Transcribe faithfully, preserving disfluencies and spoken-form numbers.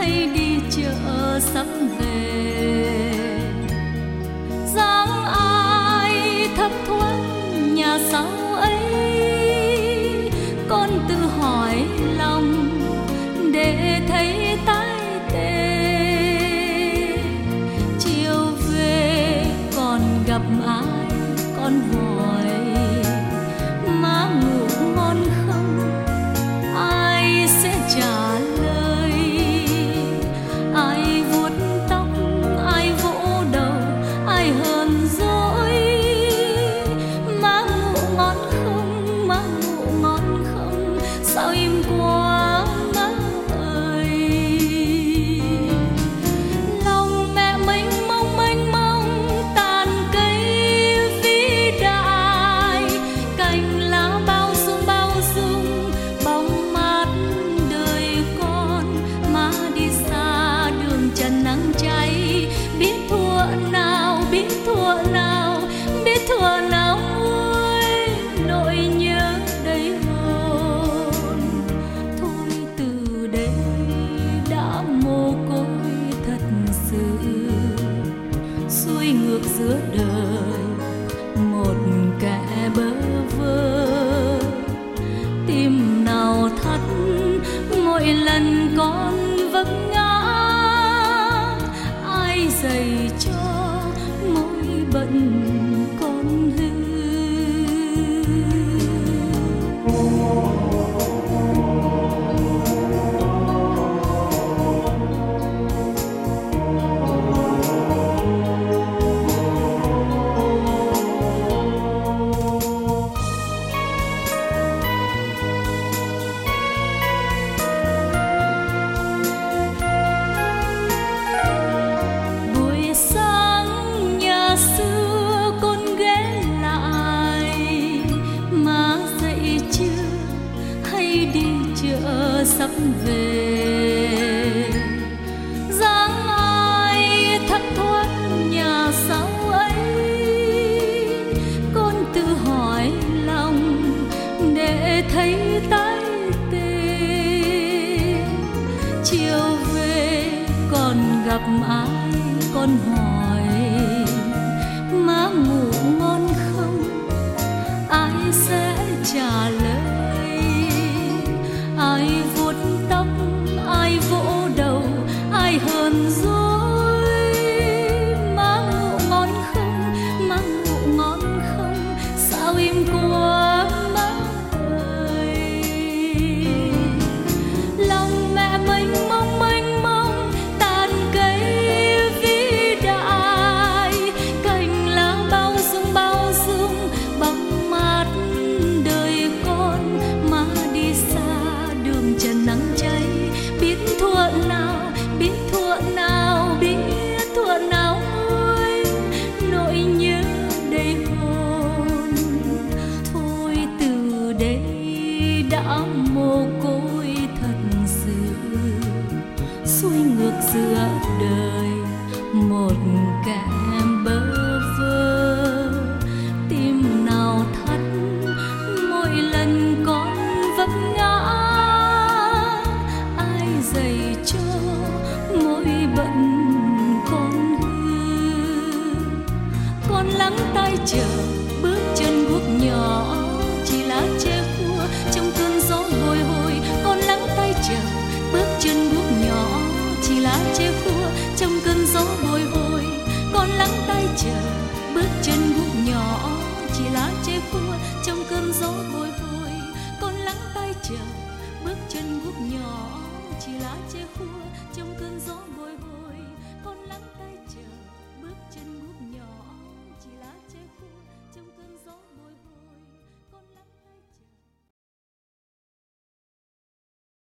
hay đi chợ sắp về. Dáng ai thấp thoáng nhà sau ấy, con tự hỏi lòng để thấy tai tê. Chiều về còn gặp ai con hỏi, má ngủ ngon không, ai sẽ trả lời. Ai vuốt tóc, ai vỗ đầu, ai hờn dỗi. Má ngủ ngon không, má ngủ ngon không, sao im quá má ơi. Lòng mẹ mênh mông mênh mông, tàn cây vĩ đại, cành lá bao dung bao dung, bóng mát đời con. Má đi xa đường trần nắng cháy, biết thua nào, biết thua nào, biết thua nào ơi, nỗi nhớ đầy hồn. Thôi từ đây đã mồ côi thật sự, xuôi ngược giữa đời một kẻ bơ vơ. Tim nào thắt mỗi lần con vấp ngã, ai dạy cho mỗi bận con hư. Buổi sáng nhà xưa con ghé lại, má dậy chưa hay đi chợ sắp về. Dáng ai thấp thoáng nhà sau ấy, con tự hỏi lòng để thấy tai tê. Chiều về còn gặp ai con hỏi, má ngủ ngon không, ai sẽ trả lời. Ai vuốt tóc, ai vỗ đầu, ai hờn dỗi. Má ngủ ngon không, má ngủ ngon không, sao im quá má ơi. Lòng mẹ mênh mông mênh mông, tàn cây vĩ đại, cành lá bao dung bao dung, bóng mát đời con. Má đi xa đường trần nắng cháy, biết thua nào, biết thua nào, biết thua nào ơi, nỗi nhớ đầy hồn. Thôi từ đây đã mồ côi thật sự, xuôi ngược giữa đời một kẻ bơ vơ. Tim nào thắt mỗi lần con vấp ngã, ai dạy cho mỗi bận con hư. Con lắng tai chờ bước chân guốc nhỏ, chỉ lá che khua trong cơn gió bồi hồi. Con lắng tai chờ bước chân guốc nhỏ, chỉ lá che khua trong cơn gió bồi hồi. Con lắng tai chờ bước chân guốc nhỏ, chỉ lá che khua trong cơn gió bồi hồi. Con lắng tai chờ bước chân guốc nhỏ, chỉ lá che khua trong cơn gió bồi hồi.